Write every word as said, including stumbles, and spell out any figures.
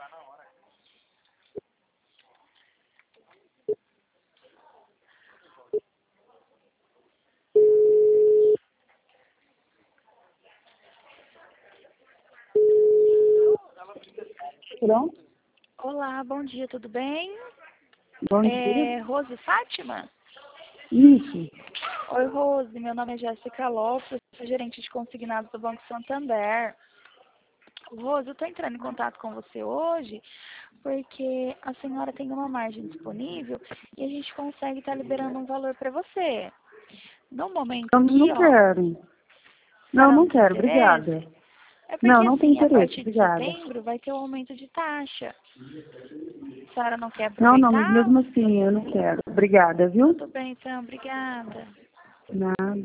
Pronto? Olá, bom dia, tudo bem? Bom é, dia. Rose Fátima? Isso. Oi, Rose, meu nome é Jéssica Lopes, sou gerente de consignados do Banco Santander. Rose, eu estou entrando em contato com você hoje porque a senhora tem uma margem disponível e a gente consegue estar liberando um valor para você. No momento Eu aqui, não ó, quero. a Não, senhora não não tem quero. interesse? Obrigada. É Não, porque não tem assim, a interesse. partir de Obrigada. setembro vai ter um aumento de taxa. A senhora não quer Não, não, mas aproveitar? mesmo assim eu não quero. Obrigada, viu? Tudo bem, então, obrigada. Nada.